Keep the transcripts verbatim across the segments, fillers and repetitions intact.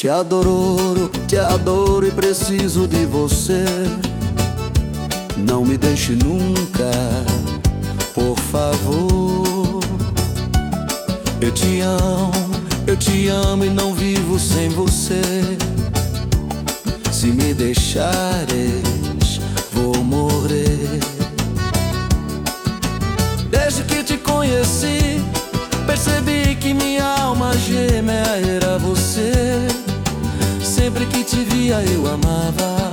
Te adoro, te adoro e preciso de você. Não me deixe nunca, por favor. Eu te amo, eu te amo e não vivo sem você. Se me deixares, vou morrer. Desde que te conheci, percebi que minha alma gêmea era você. Sempre que te via eu amava.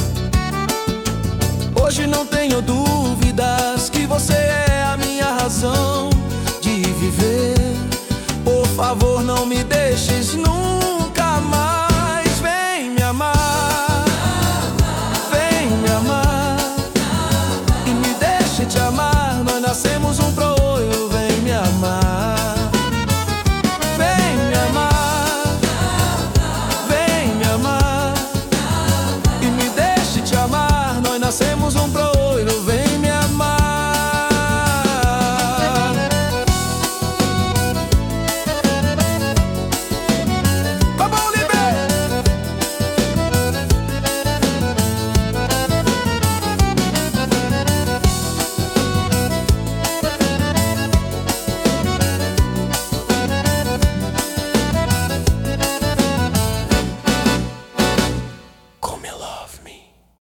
Hoje não tenho dúvidas que você é a minha razão de viver. Por favor, não me deixes nunca mais. Vem me amar, vem me amar e me deixe te amar. Nós nascemos um pro outro, vem me amar. Vem me amar, vem me amar e me deixe te amar. Nós nascemos um pro